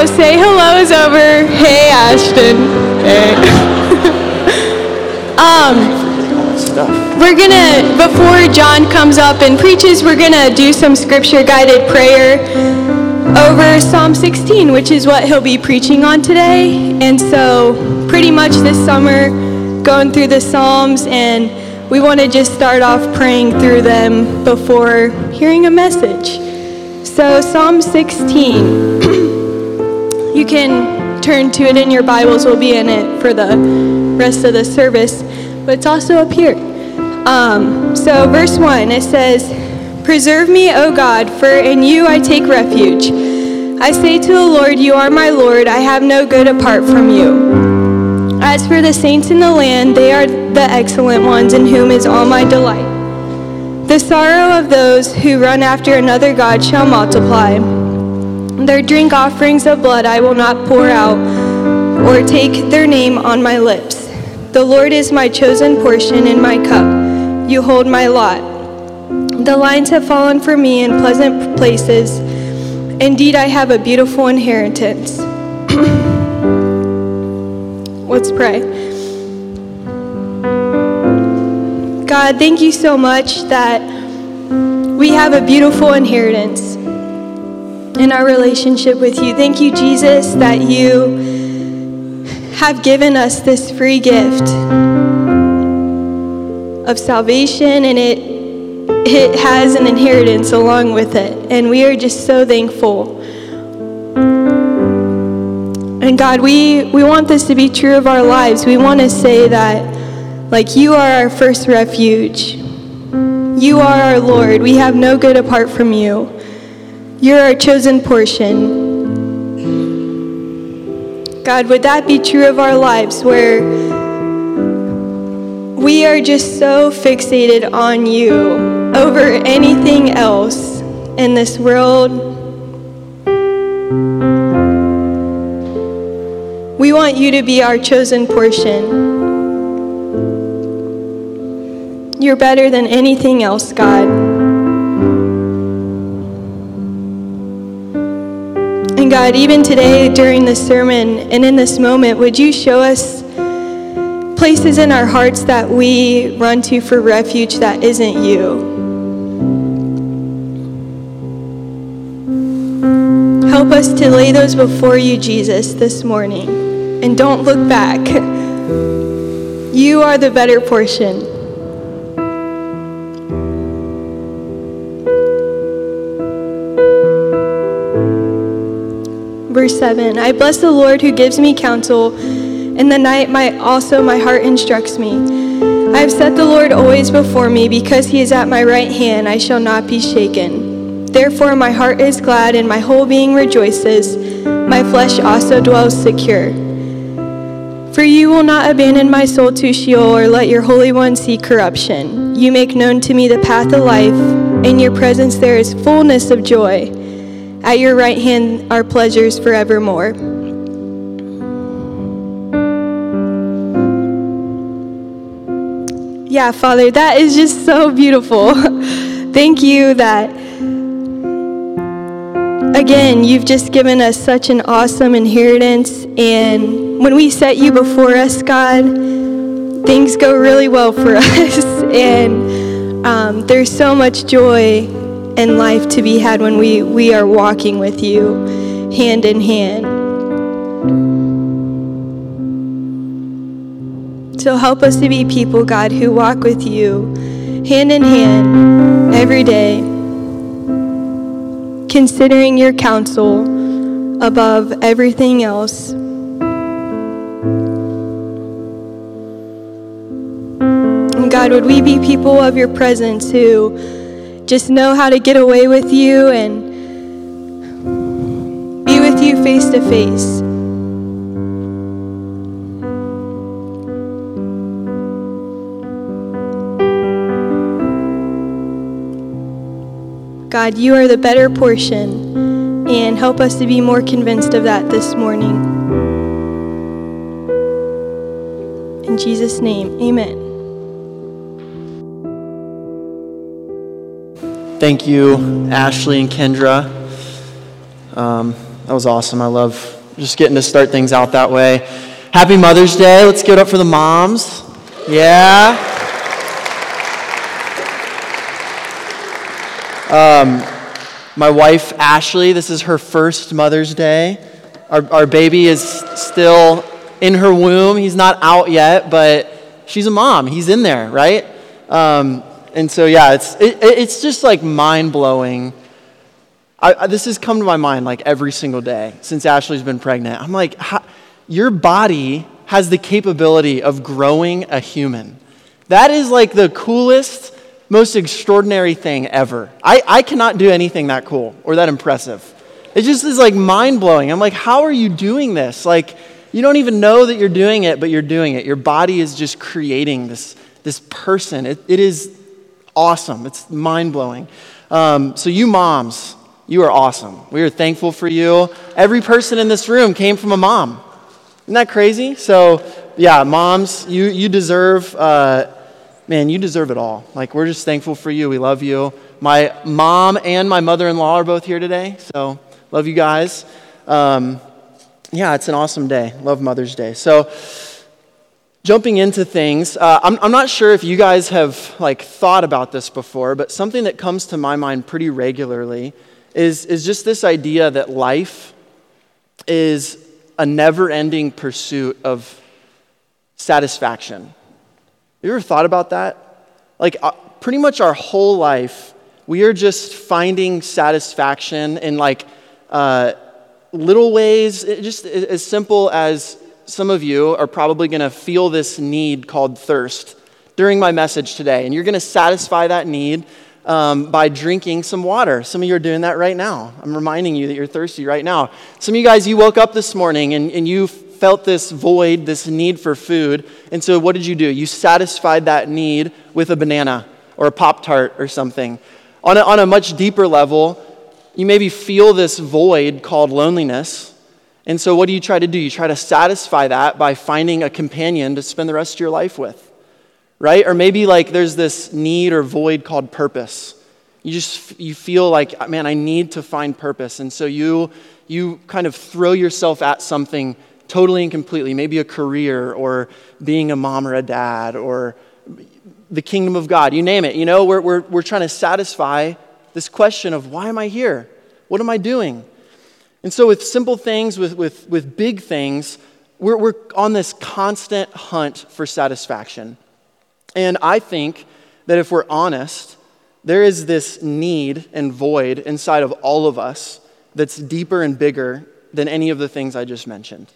say hellos over. Hey, Ashton. Hey. We're gonna, before John comes up and preaches, we're gonna do some scripture-guided prayer over Psalm 16, which is what he'll be preaching on today. And so, pretty much this summer, going through the Psalms, and we want to just start off praying through them before hearing a message. So, Psalm 16, you can turn to it in your Bibles. We'll be in it for the rest of the service, but it's also up here. So verse 1, it says, "Preserve me, O God, for in you I take refuge. I say to the Lord, you are my Lord. I have no good apart from you. As for the saints in the land, they are the excellent ones in whom is all my delight. The sorrow of those who run after another God shall multiply. Their drink offerings of blood I will not pour out, or take their name on my lips. The Lord is my chosen portion and my cup. You hold my lot. The lines have fallen for me in pleasant places. Indeed, I have a beautiful inheritance." Let's pray. God, thank you so much that we have a beautiful inheritance in our relationship with you. Thank you, Jesus, that you have given us this free gift of salvation, and it has an inheritance along with it, and we are just so thankful. And God, we want this to be true of our lives. We want to say that, like, you are our first refuge. You are our Lord. We have no good apart from you. You're our chosen portion. God, would that be true of our lives, where we are just so fixated on you over anything else in this world? We want you to be our chosen portion. You're better than anything else, God. And God, even today during this sermon and in this moment, would you show us places in our hearts that we run to for refuge that isn't you? Help us to lay those before you, Jesus, this morning. And don't look back. You are the better portion. Verse 7, "I bless the Lord who gives me counsel. In the night my heart instructs me. I have set the Lord always before me. Because he is at my right hand, I shall not be shaken. Therefore my heart is glad, and my whole being rejoices. My flesh also dwells secure. For you will not abandon my soul to Sheol, or let your Holy One see corruption. You make known to me the path of life. In your presence there is fullness of joy. At your right hand are pleasures forevermore." Yeah, Father, that is just so beautiful. Thank you that, again, you've just given us such an awesome inheritance. And when we set you before us, God, things go really well for us. And there's so much joy and life to be had when we are walking with you hand in hand. So help us to be people, God, who walk with you hand in hand every day, considering your counsel above everything else. And God, would we be people of your presence who just know how to get away with you and be with you face to face. God, you are the better portion, and help us to be more convinced of that this morning. In Jesus' name, amen. Thank you, Ashley and Kendra. That was awesome. I love just getting to start things out that way. Happy Mother's Day. Let's give it up for the moms. Yeah. My wife, Ashley, this is her first Mother's Day. Our baby is still in her womb. He's not out yet, but she's a mom. He's in there, right? And so, yeah, it's just like mind-blowing. This has come to my mind like every single day since Ashley's been pregnant. I'm like, your body has the capability of growing a human. That is like the coolest, most extraordinary thing ever. I cannot do anything that cool or that impressive. It just is like mind-blowing. I'm like, how are you doing this? Like, you don't even know that you're doing it, but you're doing it. Your body is just creating this person. It is awesome. It's mind-blowing. So you moms, you are awesome. We are thankful for you. Every person in this room came from a mom. Isn't that crazy? So, yeah, moms, you deserve, you deserve it all. Like, we're just thankful for you. We love you. My mom and my mother-in-law are both here today, so love you guys. It's an awesome day. Love Mother's Day. So, jumping into things, I'm not sure if you guys have like thought about this before, but something that comes to my mind pretty regularly is just this idea that life is a never-ending pursuit of satisfaction. You ever thought about that? Like pretty much our whole life, we are just finding satisfaction in like little ways, just as simple as some of you are probably going to feel this need called thirst during my message today. And you're going to satisfy that need by drinking some water. Some of you are doing that right now. I'm reminding you that you're thirsty right now. Some of you guys, you woke up this morning and you felt this void, this need for food. And so what did you do? You satisfied that need with a banana or a Pop-Tart or something. On a much deeper level, you maybe feel this void called loneliness. And so what do you try to do? You try to satisfy that by finding a companion to spend the rest of your life with, right? Or maybe like there's this need or void called purpose. You feel like, man, I need to find purpose. And so you kind of throw yourself at something totally and completely, maybe a career or being a mom or a dad or the kingdom of God, you name it. You know, we're trying to satisfy this question of why am I here? What am I doing? And so with simple things, with big things, we're on this constant hunt for satisfaction. And I think that if we're honest, there is this need and void inside of all of us that's deeper and bigger than any of the things I just mentioned.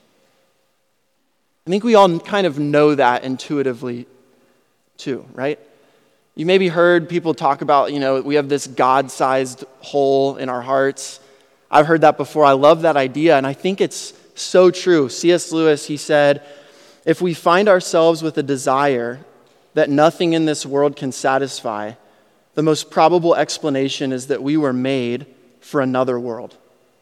I think we all kind of know that intuitively too, right? You maybe heard people talk about, we have this God-sized hole in our hearts. I've heard that before. I love that idea, and I think it's so true. C.S. Lewis, he said, if we find ourselves with a desire that nothing in this world can satisfy, the most probable explanation is that we were made for another world.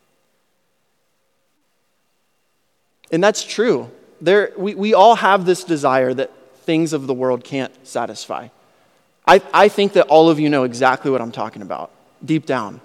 And that's true. We all have this desire that things of the world can't satisfy. I think that all of you know exactly what I'm talking about, deep down.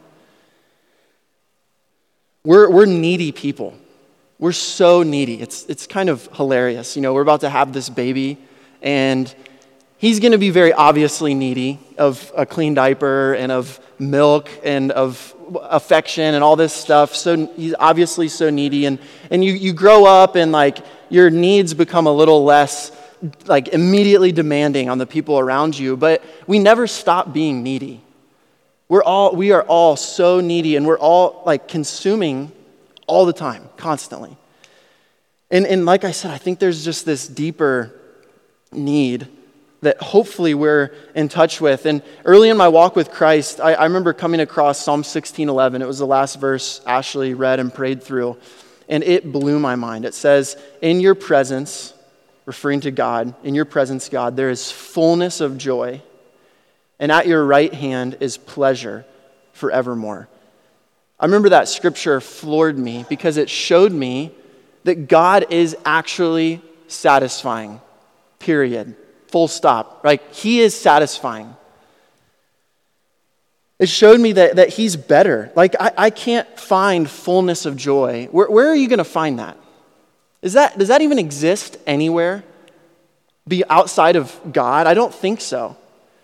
We're needy people. We're so needy. It's kind of hilarious. We're about to have this baby, and he's going to be very obviously needy of a clean diaper and of milk and of affection and all this stuff. So he's obviously so needy, and you grow up and like your needs become a little less like immediately demanding on the people around you, but we never stop being needy. We are all so needy, and we're all like consuming all the time, constantly. And like I said, I think there's just this deeper need that hopefully we're in touch with. And early in my walk with Christ, I remember coming across Psalm 16:11. It was the last verse Ashley read and prayed through, and it blew my mind. It says, in your presence, referring to God, in your presence, God, there is fullness of joy, and at your right hand is pleasure forevermore. I remember that scripture floored me because it showed me that God is actually satisfying, period, full stop. Like, he is satisfying. It showed me that he's better. Like, I can't find fullness of joy. Where are you going to find that? Does that even exist anywhere? Be outside of God? I don't think so.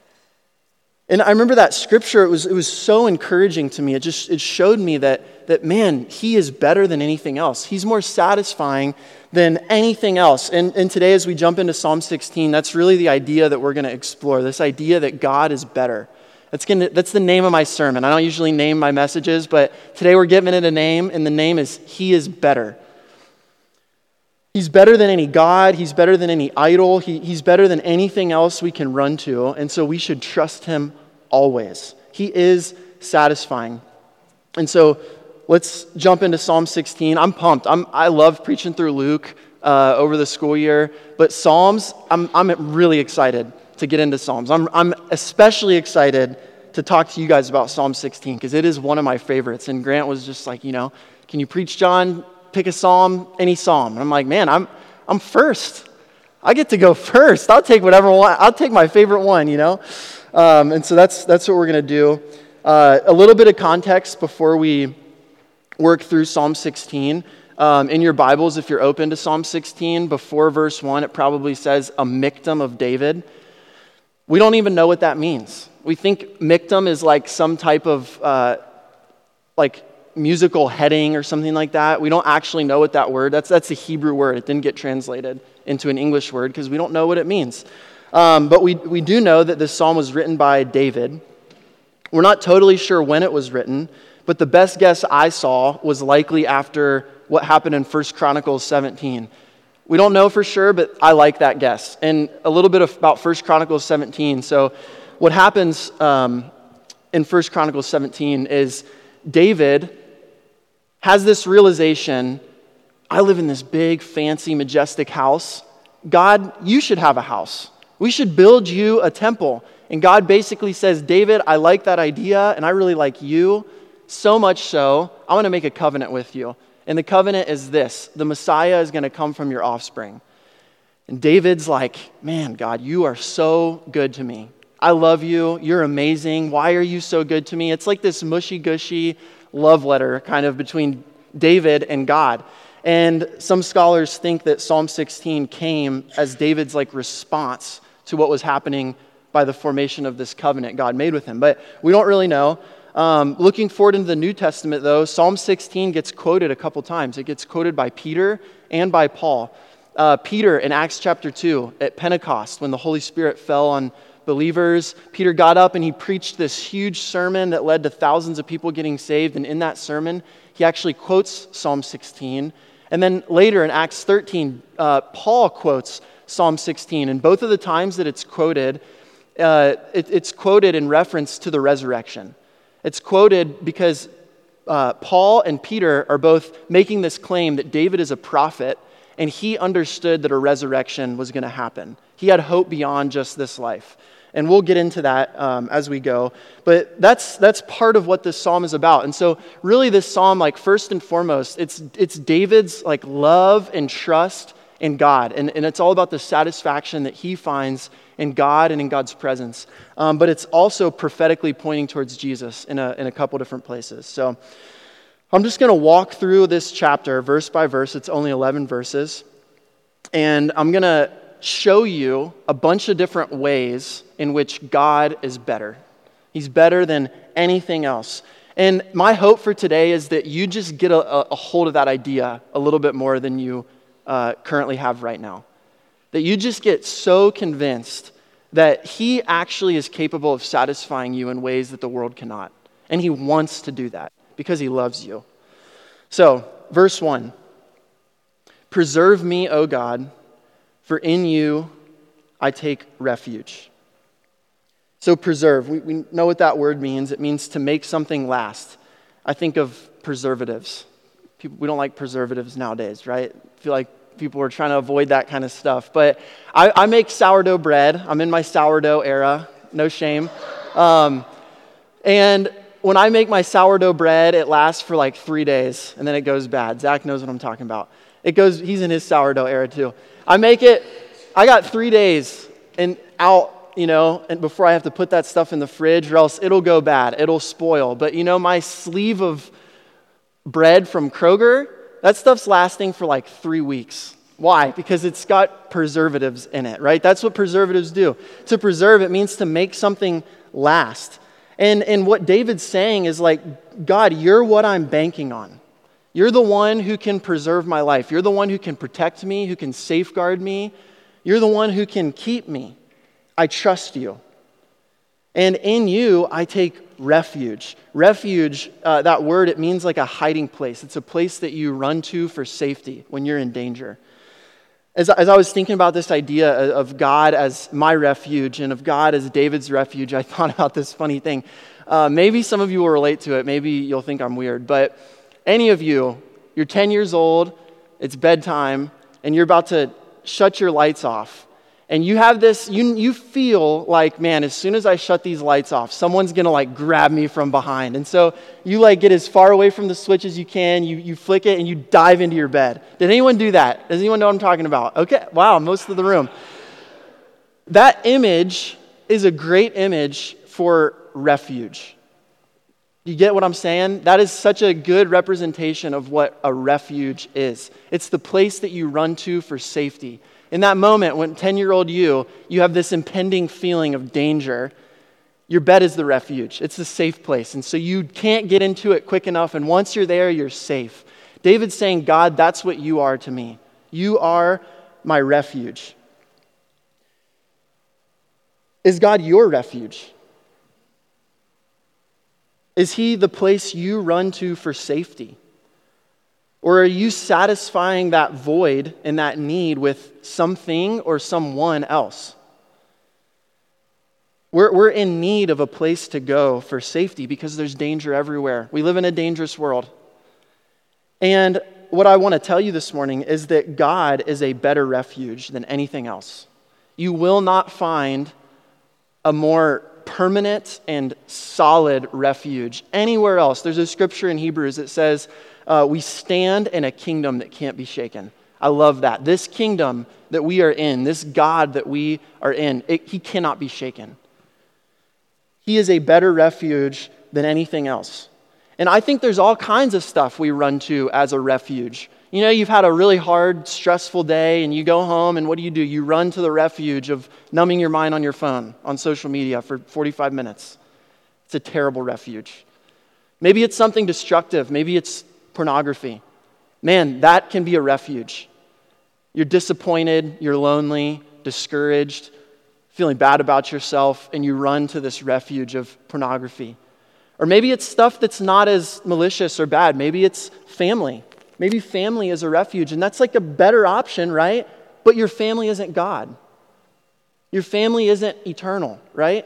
And I remember that scripture, it was so encouraging to me. It showed me that man, he is better than anything else. He's more satisfying than anything else. And today as we jump into Psalm 16, that's really the idea that we're going to explore, this idea that God is better. That's the name of my sermon. I don't usually name my messages, but today we're giving it a name, and the name is He is Better. He's better than any God. He's better than any idol. He's better than anything else we can run to. And so we should trust him always. He is satisfying. And so let's jump into Psalm 16. I'm pumped. I love preaching through Luke over the school year. But Psalms, I'm really excited to get into Psalms. I'm especially excited to talk to you guys about Psalm 16 because it is one of my favorites. And Grant was just like, can you preach, John? Pick a psalm, any psalm. And I'm like, man, I'm first. I get to go first. I'll take whatever one. I'll take my favorite one, And so that's what we're going to do. A little bit of context before we work through Psalm 16. In your Bibles, if you're open to Psalm 16, before verse 1, it probably says a Michtam of David. We don't even know what that means. We think Michtam is like some type of musical heading or something like that. We don't actually know what that word, that's a Hebrew word. It didn't get translated into an English word because we don't know what it means. But we do know that this psalm was written by David. We're not totally sure when it was written, but the best guess I saw was likely after what happened in 1 Chronicles 17. We don't know for sure, but I like that guess. And a little bit about 1 Chronicles 17. So what happens in 1 Chronicles 17 is David has this realization, I live in this big, fancy, majestic house. God, you should have a house. We should build you a temple. And God basically says, David, I like that idea, and I really like you, so much so, I want to make a covenant with you. And the covenant is this, the Messiah is going to come from your offspring. And David's like, man, God, you are so good to me. I love you. You're amazing. Why are you so good to me? It's like this mushy-gushy love letter kind of between David and God. And some scholars think that Psalm 16 came as David's response to what was happening by the formation of this covenant God made with him. But we don't really know. Looking forward into the New Testament, though, Psalm 16 gets quoted a couple times. It gets quoted by Peter and by Paul. Peter in Acts chapter 2 at Pentecost, when the Holy Spirit fell on believers, Peter got up and he preached this huge sermon that led to thousands of people getting saved. And in that sermon, he actually quotes Psalm 16. And then later in Acts 13, Paul quotes Psalm 16. And both of the times that it's quoted, it's quoted in reference to the resurrection. It's quoted because Paul and Peter are both making this claim that David is a prophet, and he understood that a resurrection was going to happen. He had hope beyond just this life. And we'll get into that as we go. But that's part of what this psalm is about. And so really this psalm, first and foremost, it's David's love and trust in God. And it's all about the satisfaction that he finds in God and in God's presence. But it's also prophetically pointing towards Jesus in a couple different places. So I'm just going to walk through this chapter verse by verse. It's only 11 verses. And I'm going to show you a bunch of different ways in which God is better. He's better than anything else. And my hope for today is that you just get a hold of that idea a little bit more than you currently have right now. That you just get so convinced that he actually is capable of satisfying you in ways that the world cannot. And he wants to do that because he loves you. So, verse 1. Preserve me, O God, for in you I take refuge. So preserve, we know what that word means. It means to make something last. I think of preservatives. We don't like preservatives nowadays, right? I feel like people are trying to avoid that kind of stuff. But I make sourdough bread. I'm in my sourdough era, no shame. And when I make my sourdough bread, it lasts for 3 days, and then it goes bad. Zach knows what I'm talking about. He's in his sourdough era too. I make it, I got 3 days and out, and before I have to put that stuff in the fridge, or else it'll go bad, it'll spoil. But my sleeve of bread from Kroger, that stuff's lasting for like 3 weeks. Why? Because it's got preservatives in it, right? That's what preservatives do. To preserve, it means to make something last. And what David's saying is like, God, you're what I'm banking on. You're the one who can preserve my life. You're the one who can protect me, who can safeguard me. You're the one who can keep me. I trust you. And in you, I take refuge. Refuge, that word, it means like a hiding place. It's a place that you run to for safety when you're in danger. As I was thinking about this idea of God as my refuge and of God as David's refuge, I thought about this funny thing. Maybe some of you will relate to it. Maybe you'll think I'm weird. But any of you, you're 10 years old, it's bedtime, and you're about to shut your lights off. And you have this, you feel like, man, as soon as I shut these lights off, someone's going to like grab me from behind. And so you like get as far away from the switch as you can, you flick it, and you dive into your bed. Did anyone do that? Does anyone know what I'm talking about? Okay, wow, most of the room. That image is a great image for refuge. You get what I'm saying? That is such a good representation of what a refuge is. It's the place that you run to for safety. In that moment, when 10-year-old you have this impending feeling of danger, your bed is the refuge. It's the safe place. And so you can't get into it quick enough. And once you're there, you're safe. David's saying, God, that's what you are to me. You are my refuge. Is God your refuge? Is he the place you run to for safety? Or are you satisfying that void and that need with something or someone else? We're in need of a place to go for safety because there's danger everywhere. We live in a dangerous world. And what I want to tell you this morning is that God is a better refuge than anything else. You will not find a more permanent and solid refuge anywhere else. There's a scripture in Hebrews that says, we stand in a kingdom that can't be shaken. I love that. This kingdom that we are in, this God that we are in, he cannot be shaken. He is a better refuge than anything else. And I think there's all kinds of stuff we run to as a refuge. You've had a really hard, stressful day, and you go home, and what do? You run to the refuge of numbing your mind on your phone, on social media for 45 minutes. It's a terrible refuge. Maybe it's something destructive. Maybe it's pornography. Man, that can be a refuge. You're disappointed, you're lonely, discouraged, feeling bad about yourself, and you run to this refuge of pornography. Or maybe it's stuff that's not as malicious or bad. Maybe it's family. Maybe family is a refuge, and that's like a better option, right? But your family isn't God. Your family isn't eternal, right?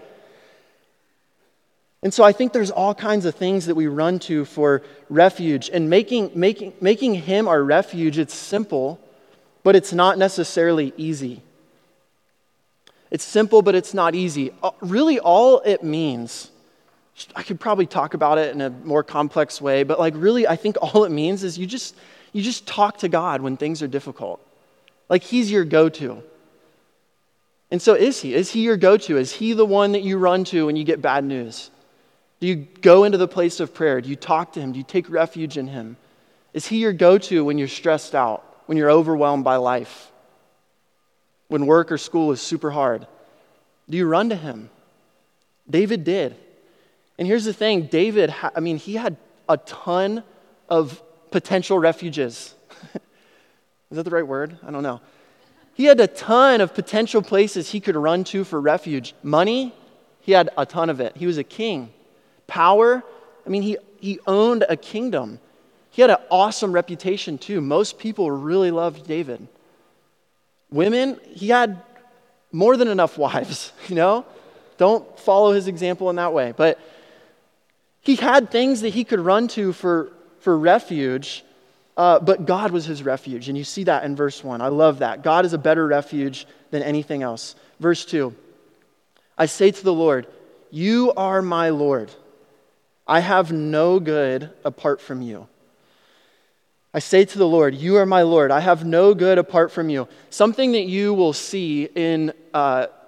And so I think there's all kinds of things that we run to for refuge. And making him our refuge, it's simple, but it's not necessarily easy. It's simple, but it's not easy. Really, all it means, I could probably talk about it in a more complex way, but really, I think all it means is you just talk to God when things are difficult. Like he's your go-to. And so is he? Is he your go-to? Is he the one that you run to when you get bad news? Do you go into the place of prayer? Do you talk to him? Do you take refuge in him? Is he your go-to when you're stressed out, when you're overwhelmed by life, when work or school is super hard? Do you run to him? David did. And here's the thing, David, he had a ton of potential refuges. Is that the right word? I don't know. He had a ton of potential places he could run to for refuge. Money, he had a ton of it. He was a king. Power, he owned a kingdom. He had an awesome reputation too. Most people really loved David. Women, he had more than enough wives, Don't follow his example in that way. But he had things that he could run to for refuge, but God was his refuge. And you see that in verse 1. I love that. God is a better refuge than anything else. Verse 2, I say to the Lord, you are my Lord. I have no good apart from you. I say to the Lord, you are my Lord. I have no good apart from you. Something that you will see in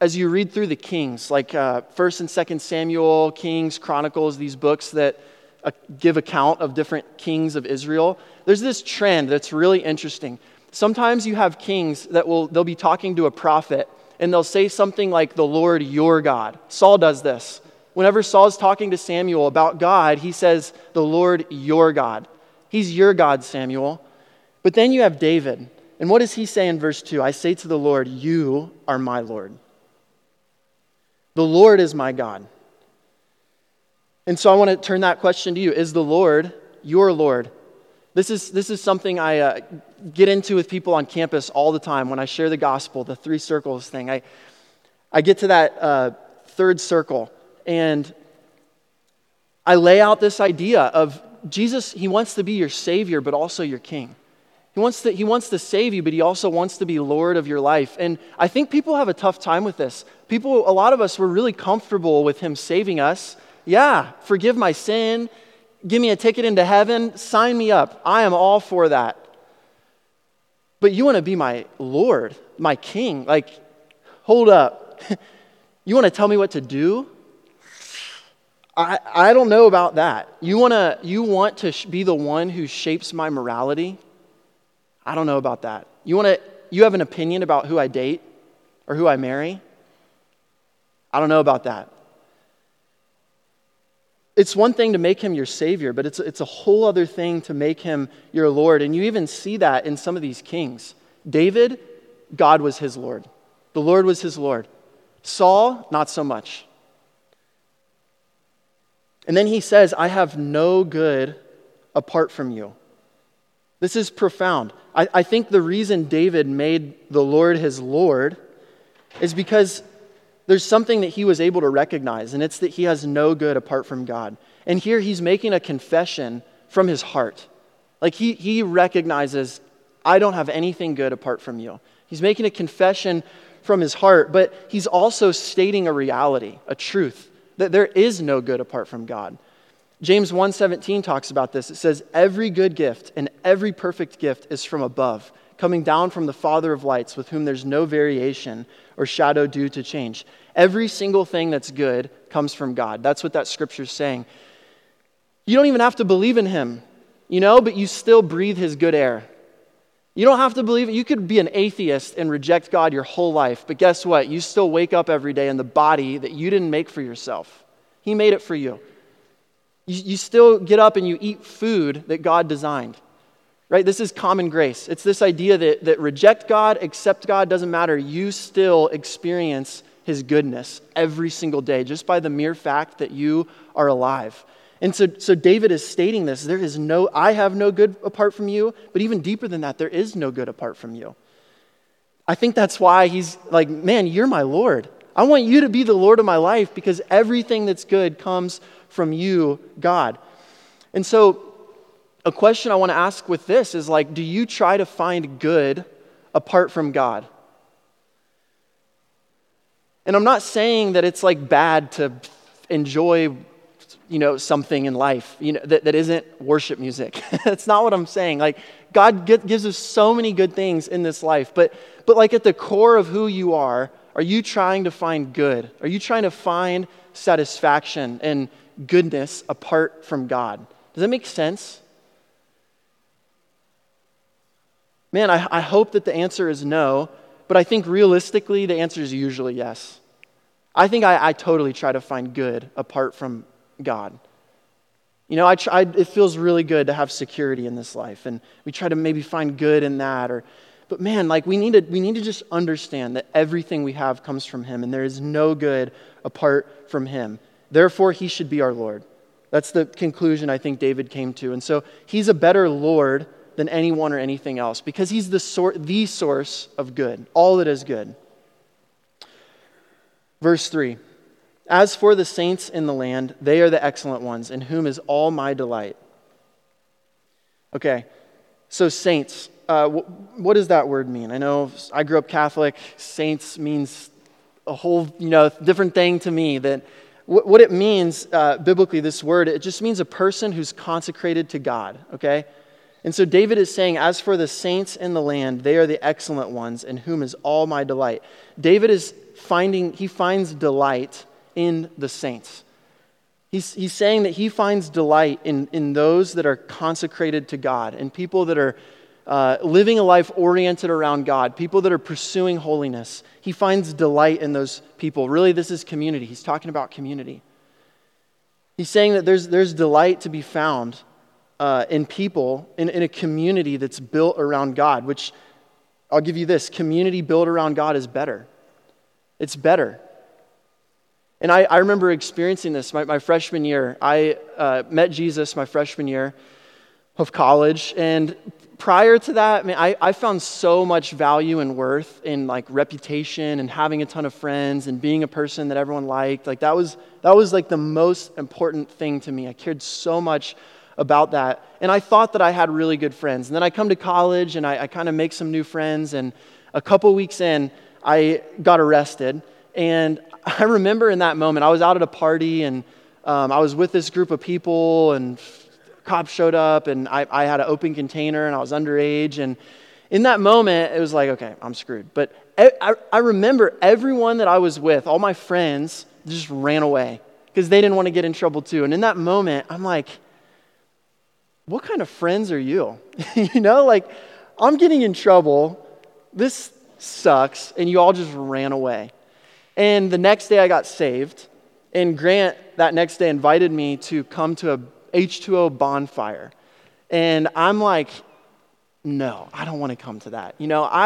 as you read through the Kings, like 1st and 2nd Samuel, Kings, Chronicles, these books that give account of different kings of Israel, there's this trend that's really interesting. Sometimes you have kings that they'll be talking to a prophet, and they'll say something like, the Lord your God. Saul does this. Whenever Saul's talking to Samuel about God, he says, the Lord your God. He's your God, Samuel. But then you have David. And what does he say in verse 2? I say to the Lord, you are my Lord. The Lord is my God. And so I want to turn that question to you. Is the Lord your Lord? This is something I get into with people on campus all the time when I share the gospel, the 3 circles thing. I get to that third circle, and I lay out this idea of Jesus. He wants to be your Savior, but also your King. He wants to save you, but he also wants to be Lord of your life. And I think people have a tough time with this. A lot of us were really comfortable with him saving us. Yeah, forgive my sin, give me a ticket into heaven, sign me up. I am all for that. But you want to be my Lord, my King. Like, hold up. You want to tell me what to do? I don't know about that. You want to be the one who shapes my morality? I don't know about that. You have an opinion about who I date or who I marry? I don't know about that. It's one thing to make him your Savior, but it's a whole other thing to make him your Lord. And you even see that in some of these kings. David, God was his Lord. The Lord was his Lord. Saul, not so much. And then he says, I have no good apart from you. This is profound. I think the reason David made the Lord his Lord is because there's something that he was able to recognize, and it's that he has no good apart from God. And here he's making a confession from his heart. Like he recognizes, I don't have anything good apart from you. He's making a confession from his heart, but he's also stating a reality, a truth, that there is no good apart from God. James 1:17 talks about this. It says, every good gift and every perfect gift is from above, coming down from the Father of lights, with whom there's no variation or shadow due to change. Every single thing that's good comes from God. That's what that scripture's saying. You don't even have to believe in him, but you still breathe his good air. You don't have to believe it. You could be an atheist and reject God your whole life, but guess what? You still wake up every day in the body that you didn't make for yourself. He made it for you. You still get up and you eat food that God designed. Right? This is common grace. It's this idea that reject God, accept God, doesn't matter. You still experience his goodness every single day, just by the mere fact that you are alive. And so David is stating this. I have no good apart from you, but even deeper than that, there is no good apart from you. I think that's why he's like, man, you're my Lord. I want you to be the Lord of my life because everything that's good comes from you, God. And so a question I want to ask with this is like, do you try to find good apart from God? And I'm not saying that it's like bad to enjoy, something in life, that isn't worship music. That's not what I'm saying. Like, God gives us so many good things in this life, but like at the core of who you are you trying to find good? Are you trying to find satisfaction and goodness apart from God? Does that make sense? Man, I hope that the answer is no, but I think realistically the answer is usually yes. I think I totally try to find good apart from God. It feels really good to have security in this life, and we try to maybe find good in that. But man, like we need to just understand that everything we have comes from him, and there is no good apart from him. Therefore, he should be our Lord. That's the conclusion I think David came to. And so he's a better Lord than anyone or anything else because he's the source of good, all that is good. Verse 3, as for the saints in the land, they are the excellent ones, in whom is all my delight. Okay, so saints, what does that word mean? I know I grew up Catholic. Saints means a whole, different thing to me. That what it means biblically, this word, it just means a person who's consecrated to God, okay? And so David is saying, as for the saints in the land, they are the excellent ones, in whom is all my delight. David is he finds delight in the saints. He's saying that he finds delight in those that are consecrated to God and people that are living a life oriented around God, people that are pursuing holiness. He finds delight in those people. Really, this is community. He's talking about community. He's saying that there's delight to be found in people, in a community that's built around God, which I'll give you this, community built around God is better. It's better. And I remember experiencing this my freshman year. I met Jesus my freshman year of college, and prior to that, I found so much value and worth in like reputation and having a ton of friends and being a person that everyone liked. Like that was like the most important thing to me. I cared so much about that. And I thought that I had really good friends. And then I come to college and I kind of make some new friends. And a couple weeks in, I got arrested. And I remember in that moment, I was out at a party and I was with this group of people and cops showed up and I had an open container and I was underage. And in that moment, it was like, okay, I'm screwed. But I remember everyone that I was with, all my friends, just ran away because they didn't want to get in trouble too. And in that moment, I'm like, what kind of friends are you? Like I'm getting in trouble. This sucks. And you all just ran away. And the next day I got saved. And Grant that next day invited me to come to a H2O bonfire. And I'm like, no, I don't want to come to that.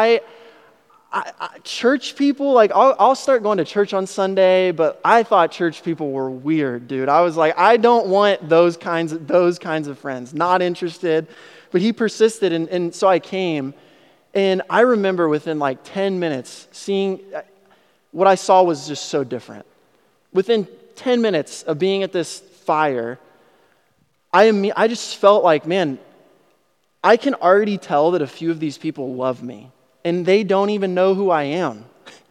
Church people, like I'll start going to church on Sunday, but I thought church people were weird, dude. I was like, I don't want those kinds of friends. Not interested. But he persisted, and so I came. And I remember within like 10 minutes seeing what I saw was just so different. Within 10 minutes of being at this fire, I just felt like, man, I can already tell that a few of these people love me, and they don't even know who I am.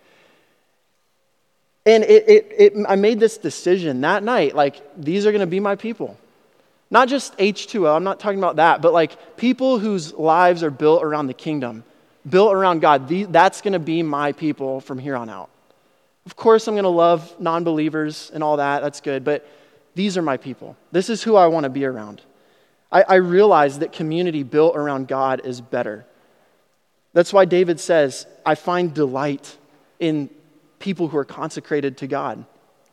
And I made this decision that night, like, these are going to be my people. Not just H2O, I'm not talking about that, but like people whose lives are built around the kingdom, built around God. That's going to be my people from here on out. Of course, I'm going to love non-believers and all that. That's good, but these are my people. This is who I want to be around. I realize that community built around God is better. That's why David says, I find delight in people who are consecrated to God.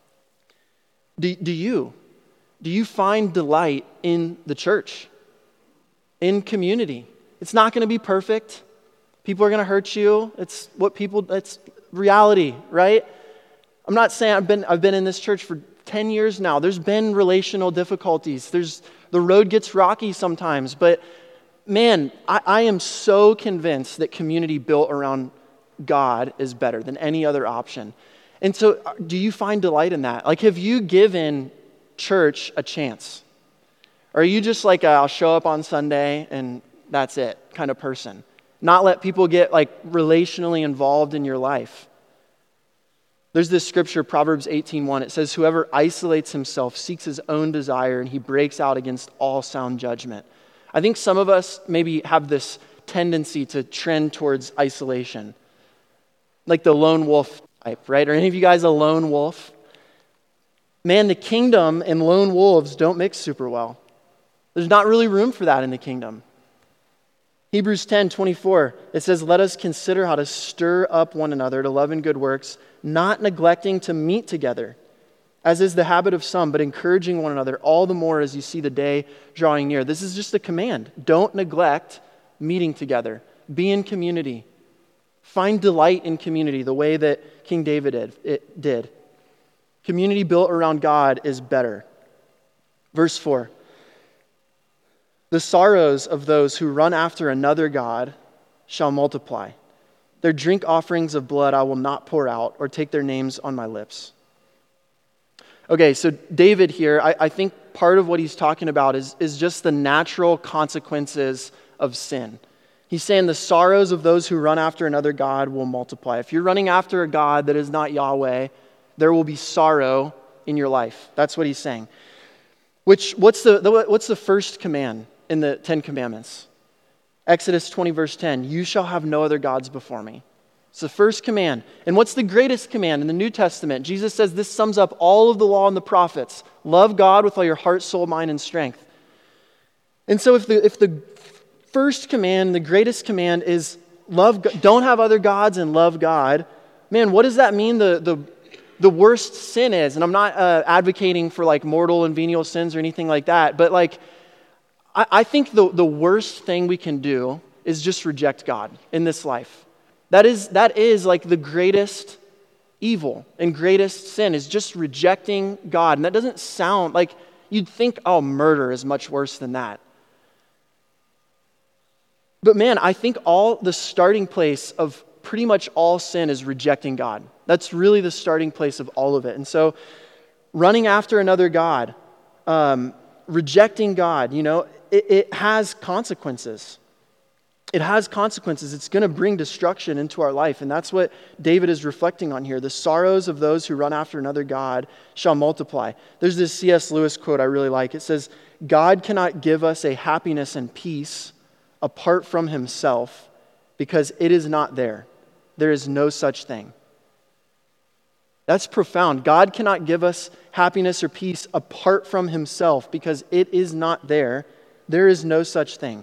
Do you find delight in the church, in community? It's not going to be perfect. People are going to hurt you. It's reality, right? I'm not saying I've been in this church for 10 years now. There's been relational difficulties. The road gets rocky sometimes, but man, I am so convinced that community built around God is better than any other option. And so do you find delight in that? Like, have you given church a chance? Or are you just like I'll show up on Sunday and that's it kind of person? Not let people get like relationally involved in your life. There's this scripture, Proverbs 18:1. It says, whoever isolates himself seeks his own desire and he breaks out against all sound judgment. I think some of us maybe have this tendency to trend towards isolation. Like the lone wolf type, right? Are any of you guys a lone wolf? Man, the kingdom and lone wolves don't mix super well. There's not really room for that in the kingdom. Hebrews 10:24, it says, let us consider how to stir up one another to love and good works, not neglecting to meet together, as is the habit of some, but encouraging one another all the more as you see the day drawing near. This is just a command. Don't neglect meeting together. Be in community. Find delight in community the way that King David did. Community built around God is better. Verse 4. The sorrows of those who run after another god shall multiply. Their drink offerings of blood I will not pour out or take their names on my lips. Okay, so David here, I think part of what he's talking about is just the natural consequences of sin. He's saying the sorrows of those who run after another god will multiply. If you're running after a god that is not Yahweh, there will be sorrow in your life. That's what he's saying. What's the first command in the Ten Commandments? Exodus 20 verse 10, you shall have no other gods before me. It's the first command. And what's the greatest command in the New Testament? Jesus says this sums up all of the law and the prophets. Love God with all your heart, soul, mind, and strength. And so if the first command, the greatest command is don't have other gods and love God, man, what does that mean the worst sin is? And I'm not advocating for like mortal and venial sins or anything like that, but like I think the worst thing we can do is just reject God in this life. That is like the greatest evil and greatest sin is just rejecting God. And that doesn't sound like you'd think, oh, murder is much worse than that. But man, I think the starting place of pretty much all sin is rejecting God. That's really the starting place of all of it. And so running after another God, rejecting God, it has consequences. It has consequences. It's going to bring destruction into our life. And that's what David is reflecting on here. The sorrows of those who run after another God shall multiply. There's this C.S. Lewis quote I really like. It says, God cannot give us a happiness and peace apart from himself because it is not there. There is no such thing. That's profound. God cannot give us happiness or peace apart from himself because it is not there. There is no such thing.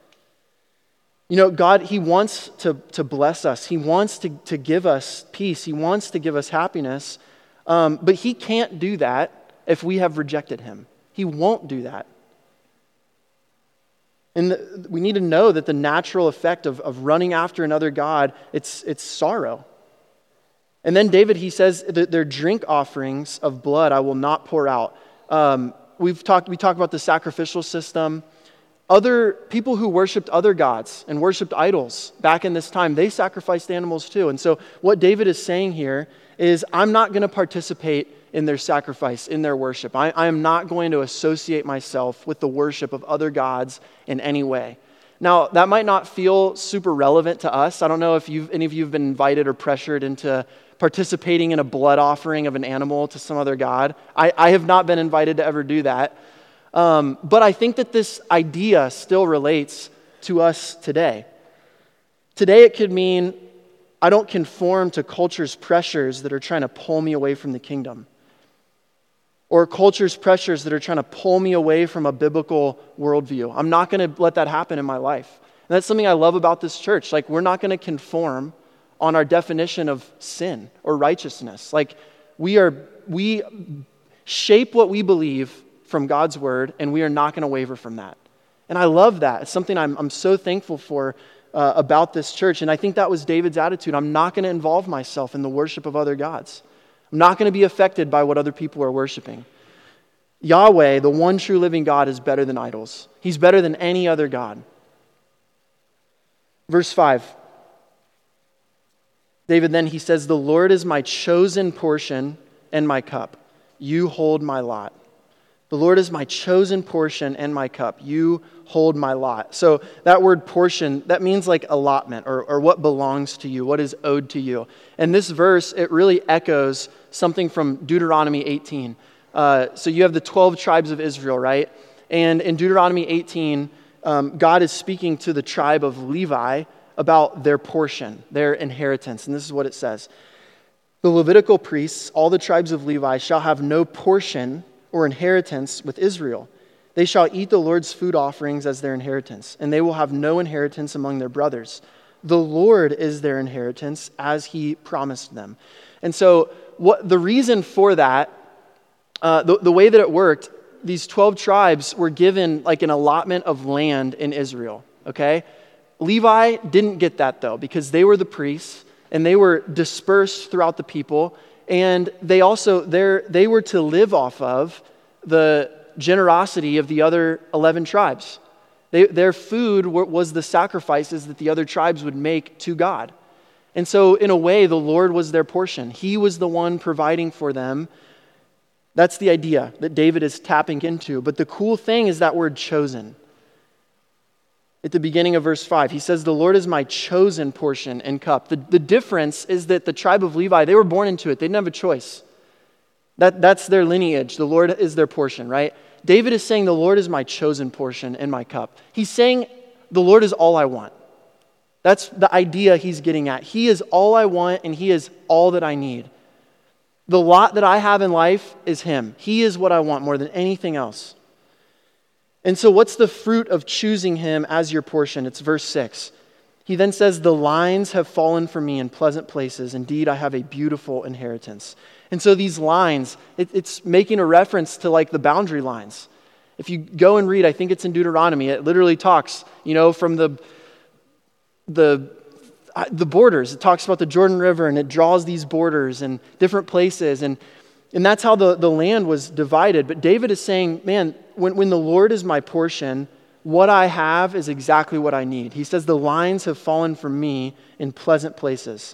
God, he wants to bless us. He wants to give us peace. He wants to give us happiness. But he can't do that if we have rejected him. He won't do that. And we need to know that the natural effect of running after another God, it's sorrow. And then David, he says, their drink offerings of blood I will not pour out. We talk about the sacrificial system. Other people who worshiped other gods and worshiped idols back in this time, they sacrificed animals too. And so what David is saying here is, I'm not going to participate in their sacrifice, in their worship. I am not going to associate myself with the worship of other gods in any way. Now, that might not feel super relevant to us. I don't know if any of you have been invited or pressured into participating in a blood offering of an animal to some other god. I have not been invited to ever do that. But I think that this idea still relates to us today. Today it could mean I don't conform to culture's pressures that are trying to pull me away from the kingdom. Or culture's pressures that are trying to pull me away from a biblical worldview. I'm not going to let that happen in my life. And that's something I love about this church. Like, we're not going to conform on our definition of sin or righteousness. Like, we shape what we believe from God's word, and we are not going to waver from that. And I love that. It's something I'm so thankful for about this church. And I think that was David's attitude. I'm not going to involve myself in the worship of other gods. I'm not going to be affected by what other people are worshiping. Yahweh, the one true living God, is better than idols. He's better than any other God. Verse 5. David then, he says, the Lord is my chosen portion and my cup. You hold my lot. The Lord is my chosen portion and my cup. You hold my lot. So that word portion, that means like allotment or what belongs to you, what is owed to you. And this verse, it really echoes something from Deuteronomy 18. So you have the 12 tribes of Israel, right? And in Deuteronomy 18, God is speaking to the tribe of Levi about their portion, their inheritance. And this is what it says. The Levitical priests, all the tribes of Levi, shall have no portion or inheritance with Israel. They shall eat the Lord's food offerings as their inheritance, and they will have no inheritance among their brothers. The Lord is their inheritance, as he promised them. And so the reason for that, the way that it worked, these 12 tribes were given like an allotment of land in Israel, okay? Levi didn't get that though, because they were the priests, and they were dispersed throughout the people. And they were to live off of the generosity of the other 11 tribes. Their food was the sacrifices that the other tribes would make to God. And so in a way, the Lord was their portion. He was the one providing for them. That's the idea that David is tapping into. But the cool thing is that word chosen. At the beginning of verse 5, he says, the Lord is my chosen portion and cup. The difference is that the tribe of Levi, they were born into it. They didn't have a choice. That's their lineage. The Lord is their portion, right? David is saying, the Lord is my chosen portion and my cup. He's saying, the Lord is all I want. That's the idea he's getting at. He is all I want, and he is all that I need. The lot that I have in life is him. He is what I want more than anything else. And so what's the fruit of choosing him as your portion? It's verse 6. He then says, the lines have fallen for me in pleasant places. Indeed, I have a beautiful inheritance. And so these lines, it's making a reference to like the boundary lines. If you go and read, I think it's in Deuteronomy, it literally talks, from the borders. It talks about the Jordan River, and it draws these borders and different places. And that's how the land was divided. But David is saying, man, when the Lord is my portion, what I have is exactly what I need. He says, the lines have fallen for me in pleasant places.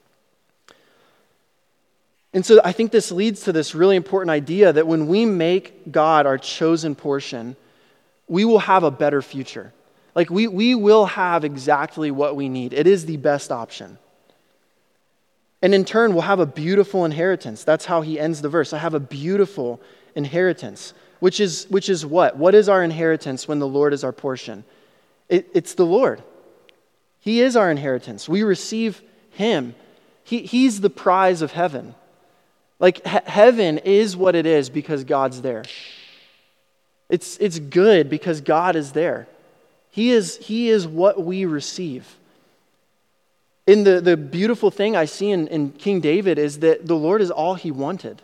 And so I think this leads to this really important idea that when we make God our chosen portion, we will have a better future. Like we will have exactly what we need. It is the best option. And in turn, we'll have a beautiful inheritance. That's how he ends the verse. I have a beautiful inheritance. Which is what? What is our inheritance when the Lord is our portion? It's the Lord. He is our inheritance. We receive him. He's the prize of heaven. Like heaven is what it is because God's there. It's good because God is there. He is what we receive. And the beautiful thing I see in King David is that the Lord is all he wanted.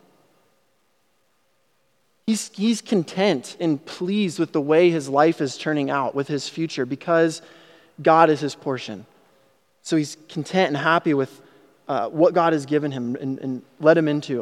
He's content and pleased with the way his life is turning out, with his future, because God is his portion. So he's content and happy with what God has given him and led him into.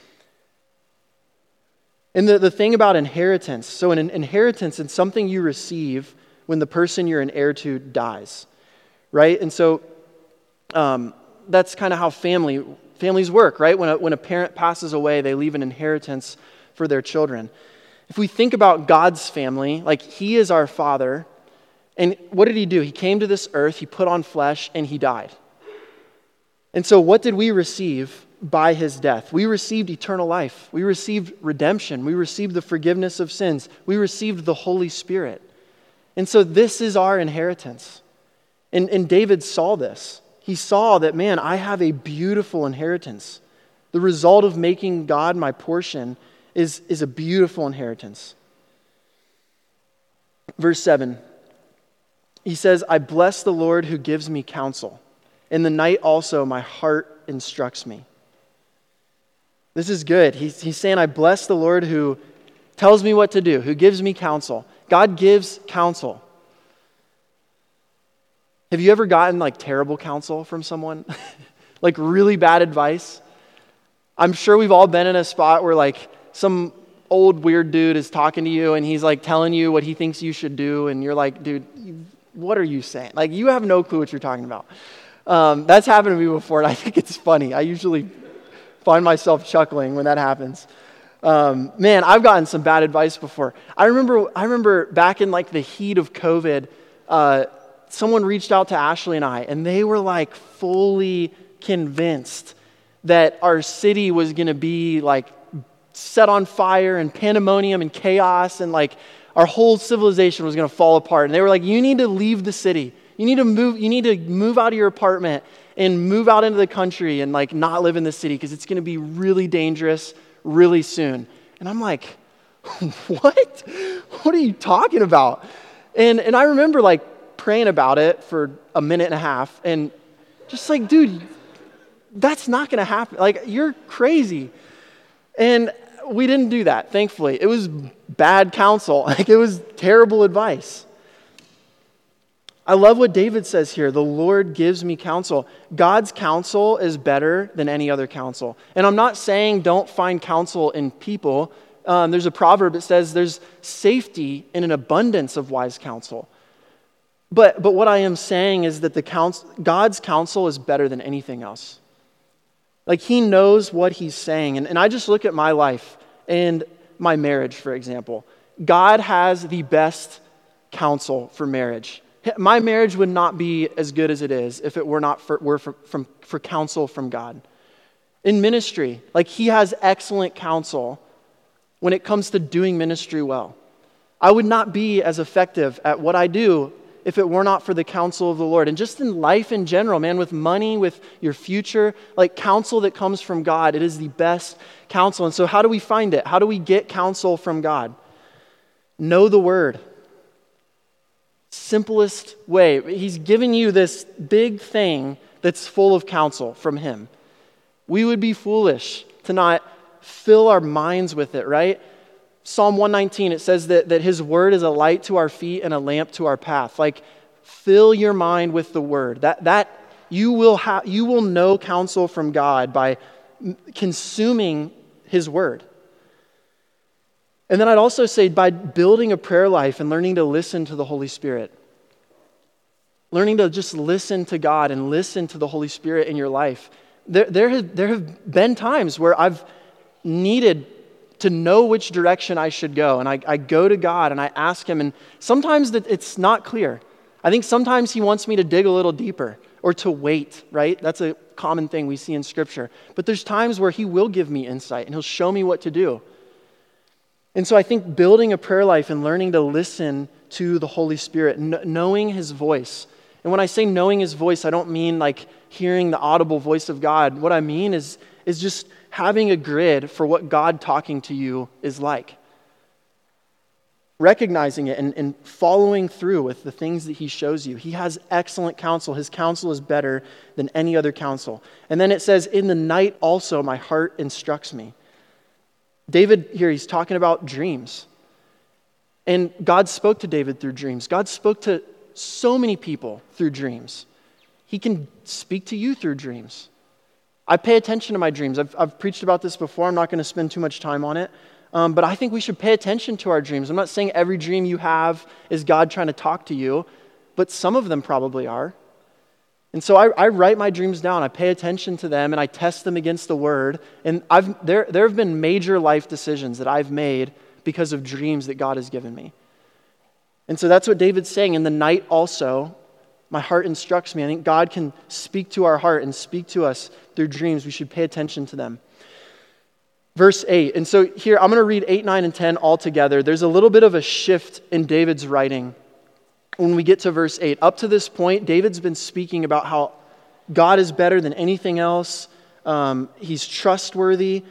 And the thing about inheritance, so an inheritance is something you receive when the person you're an heir to dies, right? And so that's kind of how families work, right? When a parent passes away, they leave an inheritance for their children. If we think about God's family, like he is our Father, and what did he do? He came to this earth, he put on flesh, and he died. And so what did we receive by his death? We received eternal life. We received redemption. We received the forgiveness of sins. We received the Holy Spirit. And so this is our inheritance. And David saw this. He saw that, man, I have a beautiful inheritance. The result of making God my portion is a beautiful inheritance. Verse 7, he says, I bless the Lord who gives me counsel. In the night also my heart instructs me. This is good. He's saying, I bless the Lord who tells me what to do, who gives me counsel. God gives counsel. Have you ever gotten like terrible counsel from someone? Like really bad advice? I'm sure we've all been in a spot where like some old weird dude is talking to you and he's like telling you what he thinks you should do, and you're like, dude, what are you saying? Like you have no clue what you're talking about. That's happened to me before, and I think it's funny. I usually find myself chuckling when that happens. Man, I've gotten some bad advice before. I remember back in like the heat of COVID, someone reached out to Ashley and I, and they were like fully convinced that our city was going to be like set on fire and pandemonium and chaos, and like our whole civilization was going to fall apart. And they were like, you need to leave the city. You need to move out of your apartment and move out into the country and like not live in the city because it's going to be really dangerous really soon. And I'm like, what? What are you talking about? And I remember like praying about it for a minute and a half and just like, dude, that's not going to happen. Like, you're crazy. And we didn't do that, thankfully. It was bad counsel. Like, it was terrible advice. I love what David says here. The Lord gives me counsel. God's counsel is better than any other counsel. And I'm not saying don't find counsel in people. There's a proverb that says there's safety in an abundance of wise counsel. But what I am saying is that God's counsel is better than anything else. Like, he knows what he's saying. And I just look at my life and my marriage, for example. God has the best counsel for marriage. My marriage would not be as good as it is if it were not for counsel from God. In ministry, like, he has excellent counsel when it comes to doing ministry well. I would not be as effective at what I do if it were not for the counsel of the Lord. And just in life in general, man, with money, with your future, like counsel that comes from God, it is the best counsel. And so how do we find it? How do we get counsel from God? Know the word. Simplest way. He's given you this big thing that's full of counsel from him. We would be foolish to not fill our minds with it, right? Psalm 119, it says that his word is a light to our feet and a lamp to our path. Like, fill your mind with the word. That you will know counsel from God by consuming his word. And then I'd also say by building a prayer life and learning to listen to the Holy Spirit. Learning to just listen to God and listen to the Holy Spirit in your life. There have been times where I've needed to know which direction I should go. And I go to God and I ask him, and sometimes it's not clear. I think sometimes he wants me to dig a little deeper or to wait, right? That's a common thing we see in Scripture. But there's times where he will give me insight and he'll show me what to do. And so I think building a prayer life and learning to listen to the Holy Spirit, knowing his voice. And when I say knowing his voice, I don't mean like hearing the audible voice of God. What I mean is just having a grid for what God talking to you is like. Recognizing it and following through with the things that he shows you. He has excellent counsel. His counsel is better than any other counsel. And then it says, in the night also my heart instructs me. David here, he's talking about dreams. And God spoke to David through dreams. God spoke to so many people through dreams. He can speak to you through dreams. I pay attention to my dreams. I've preached about this before. I'm not going to spend too much time on it. But I think we should pay attention to our dreams. I'm not saying every dream you have is God trying to talk to you, but some of them probably are. And so I write my dreams down. I pay attention to them, and I test them against the Word. And there have been major life decisions that I've made because of dreams that God has given me. And so that's what David's saying. In the night also, my heart instructs me. I think God can speak to our heart and speak to us through dreams. We should pay attention to them. Verse 8. And so here, I'm going to read 8, 9, and 10 all together. There's a little bit of a shift in David's writing when we get to verse 8. Up to this point, David's been speaking about how God is better than anything else. He's trustworthy,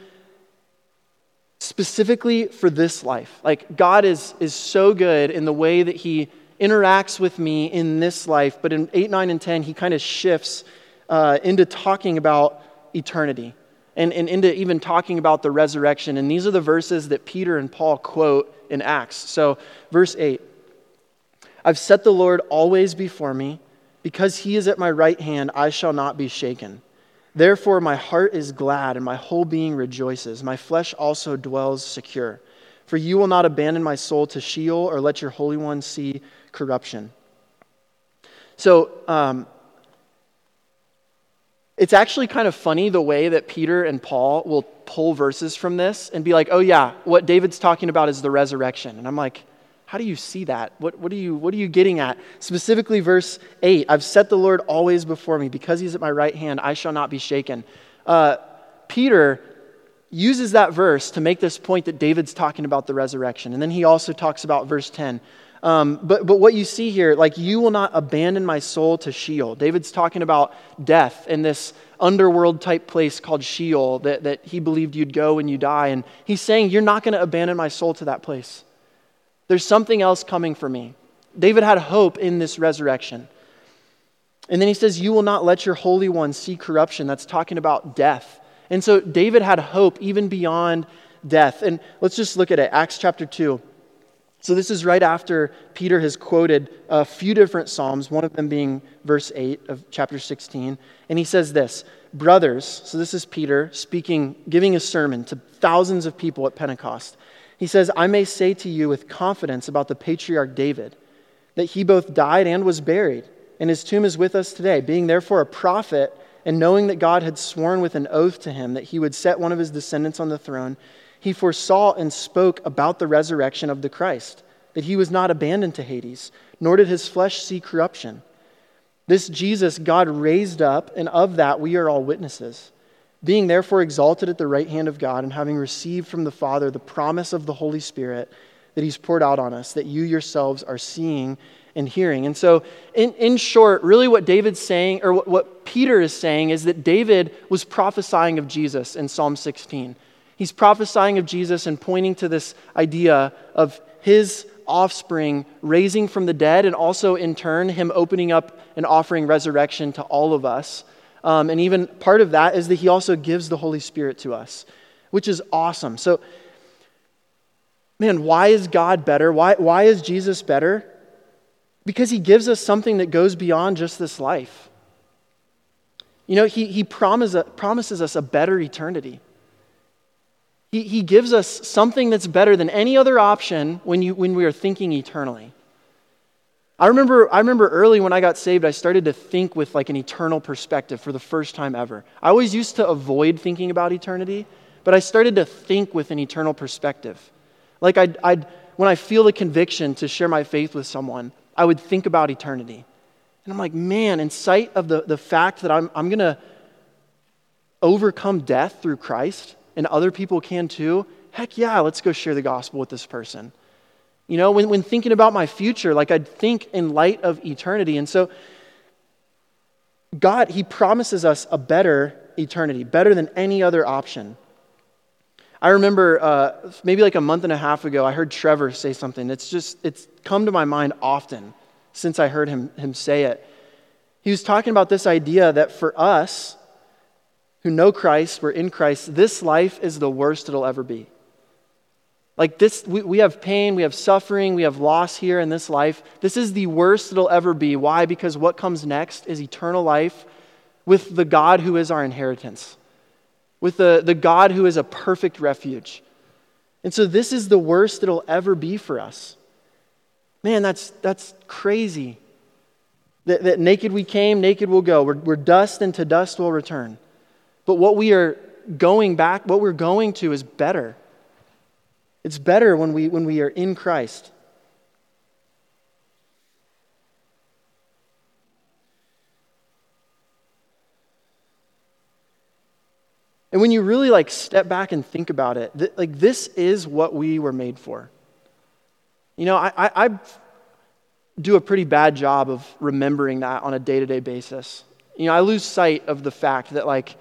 specifically for this life. Like, God is so good in the way that he interacts with me in this life. But in 8, 9, and 10, he kind of shifts into talking about eternity and into even talking about the resurrection. And these are the verses that Peter and Paul quote in Acts. So, verse 8. I've set the Lord always before me. Because he is at my right hand, I shall not be shaken. Therefore my heart is glad and my whole being rejoices. My flesh also dwells secure. For you will not abandon my soul to Sheol or let your Holy One see corruption. So it's actually kind of funny the way that Peter and Paul will pull verses from this and be like, oh yeah, what David's talking about is the resurrection. And I'm like, how do you see that? What are you getting at? Specifically verse 8, I've set the Lord always before me. Because he's at my right hand, I shall not be shaken. Peter uses that verse to make this point that David's talking about the resurrection. And then he also talks about verse 10. But what you see here, like, you will not abandon my soul to Sheol. David's talking about death in this underworld type place called Sheol that he believed you'd go when you die. And he's saying, you're not going to abandon my soul to that place. There's something else coming for me. David had hope in this resurrection. And then he says, you will not let your Holy One see corruption. That's talking about death. And so David had hope even beyond death. And let's just look at it. Acts chapter 2. So this is right after Peter has quoted a few different Psalms, one of them being verse 8 of chapter 16. And he says this, brothers, so this is Peter speaking, giving a sermon to thousands of people at Pentecost. He says, I may say to you with confidence about the patriarch David, that he both died and was buried, and his tomb is with us today. Being therefore a prophet, and knowing that God had sworn with an oath to him that he would set one of his descendants on the throne, he foresaw and spoke about the resurrection of the Christ, that he was not abandoned to Hades, nor did his flesh see corruption. This Jesus God raised up, and of that we are all witnesses. Being therefore exalted at the right hand of God, and having received from the Father the promise of the Holy Spirit that he's poured out on us, that you yourselves are seeing and hearing. And so in short, really what David's saying, or what Peter is saying, is that David was prophesying of Jesus in Psalm 16. He's prophesying of Jesus and pointing to this idea of his offspring raising from the dead, and also in turn him opening up and offering resurrection to all of us. And even part of that is that he also gives the Holy Spirit to us, which is awesome. So, man, why is God better? Why is Jesus better? Because he gives us something that goes beyond just this life. You know, he promises us a better eternity. He gives us something that's better than any other option when we are thinking eternally. I remember early when I got saved, I started to think with like an eternal perspective for the first time ever. I always used to avoid thinking about eternity, but I started to think with an eternal perspective. Like when I feel the conviction to share my faith with someone, I would think about eternity. And I'm like, man, in sight of the fact that I'm going to overcome death through Christ, and other people can too, heck yeah, let's go share the gospel with this person. You know, when thinking about my future, like I'd think in light of eternity. And so God, he promises us a better eternity, better than any other option. I remember maybe like a month and a half ago, I heard Trevor say something. It's come to my mind often since I heard him say it. He was talking about this idea that for us who know Christ, we're in Christ, this life is the worst it'll ever be. Like this, we have pain, we have suffering, we have loss here in this life. This is the worst it'll ever be. Why? Because what comes next is eternal life with the God who is our inheritance, with the God who is a perfect refuge. And so this is the worst it'll ever be for us. Man, that's crazy. That naked we came, naked we'll go. We're dust, and to dust we'll return. But what we're going to is better. It's better when we are in Christ. And when you really like step back and think about it, this is what we were made for. You know, I do a pretty bad job of remembering that on a day-to-day basis. You know, I lose sight of the fact that like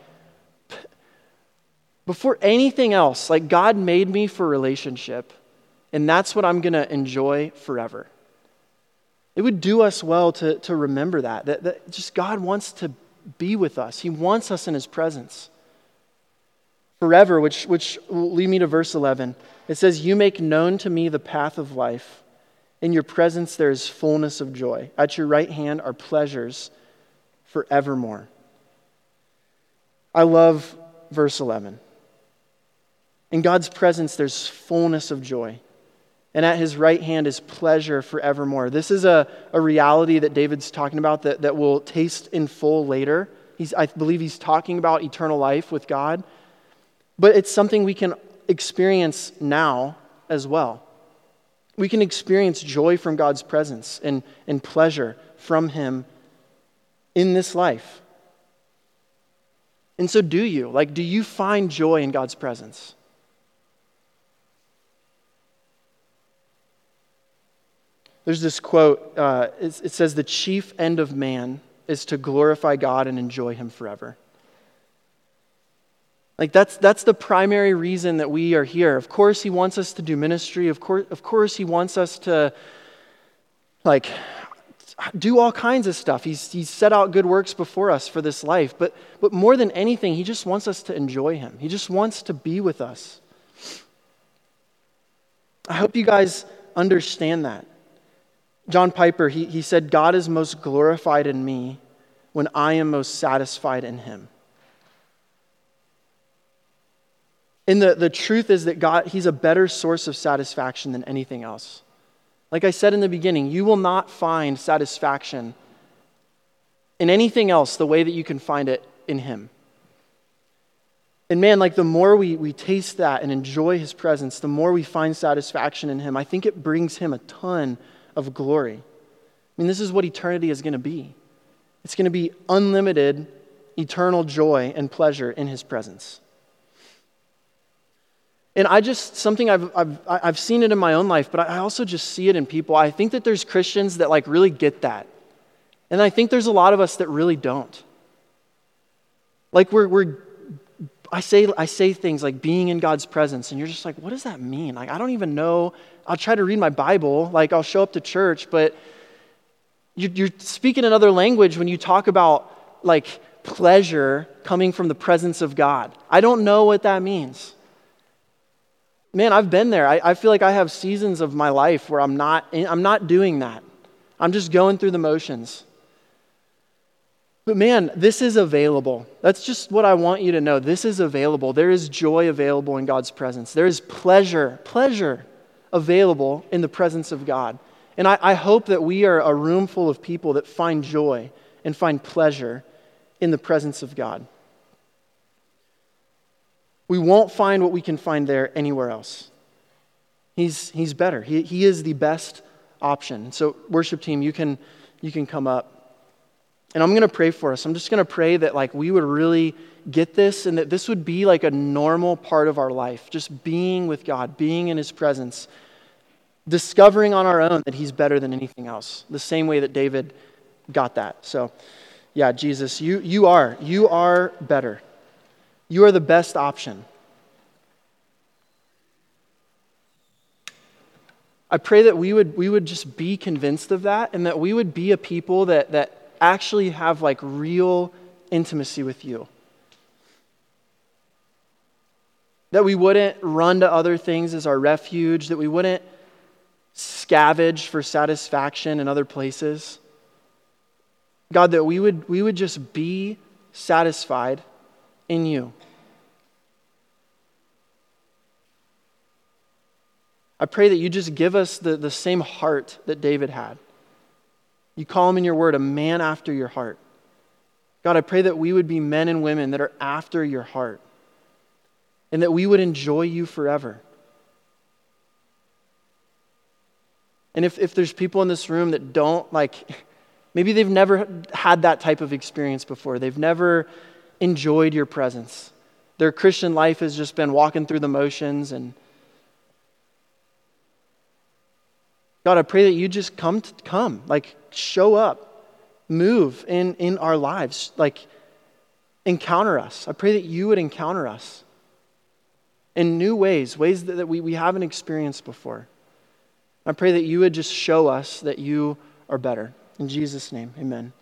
before anything else, like God made me for relationship, and that's what I'm going to enjoy forever. It would do us well to remember that just God wants to be with us. He wants us in his presence forever, which will lead me to verse 11. It says, "You make known to me the path of life. In your presence there is fullness of joy. At your right hand are pleasures forevermore." I love verse 11. In God's presence, there's fullness of joy. And at his right hand is pleasure forevermore. This is a reality that David's talking about that we'll taste in full later. I believe he's talking about eternal life with God. But it's something we can experience now as well. We can experience joy from God's presence and pleasure from him in this life. And so do you? Like, do you find joy in God's presence? There's this quote, it says, "The chief end of man is to glorify God and enjoy him forever." Like that's the primary reason that we are here. Of course, he wants us to do ministry. Of course, he wants us to like do all kinds of stuff. He's set out good works before us for this life. But more than anything, he just wants us to enjoy him. He just wants to be with us. I hope you guys understand that. John Piper, he said, "God is most glorified in me when I am most satisfied in him." And the truth is that God, he's a better source of satisfaction than anything else. Like I said in the beginning, you will not find satisfaction in anything else the way that you can find it in him. And man, like the more we taste that and enjoy his presence, the more we find satisfaction in him. I think it brings him a ton of glory. I mean, this is what eternity is going to be. It's going to be unlimited, eternal joy and pleasure in his presence. And something I've seen it in my own life, but I also just see it in people. I think that there's Christians that like really get that. And I think there's a lot of us that really don't. Like I say things like being in God's presence, and you're just like, what does that mean? Like, I don't even know. I'll try to read my Bible, like I'll show up to church, but you're speaking another language when you talk about like pleasure coming from the presence of God. I don't know what that means. Man, I've been there. I feel like I have seasons of my life where I'm not doing that. I'm just going through the motions. But man, this is available. That's just what I want you to know. This is available. There is joy available in God's presence. There is pleasure available in the presence of God. And I hope that we are a room full of people that find joy and find pleasure in the presence of God. We won't find what we can find there anywhere else. He's better. He is the best option. So worship team, you can come up. And I'm going to pray for us. I'm just going to pray that like we would really get this and that this would be like a normal part of our life. Just being with God, being in His presence, discovering on our own that He's better than anything else. The same way that David got that. So yeah, Jesus, you are better. You are the best option. I pray that we would just be convinced of that, and that we would be a people that actually have like real intimacy with you. That we wouldn't run to other things as our refuge, that we wouldn't scavenge for satisfaction in other places. God, that we would just be satisfied in you. I pray that you just give us the same heart that David had. You call him in your word a man after your heart. God, I pray that we would be men and women that are after your heart, and that we would enjoy you forever. And if there's people in this room that don't, like, maybe they've never had that type of experience before. They've never enjoyed your presence. Their Christian life has just been walking through the motions. And God, I pray that you just come, like show up, move in our lives, like encounter us. I pray that you would encounter us in new ways that we haven't experienced before. I pray that you would just show us that you are better. In Jesus' name, amen.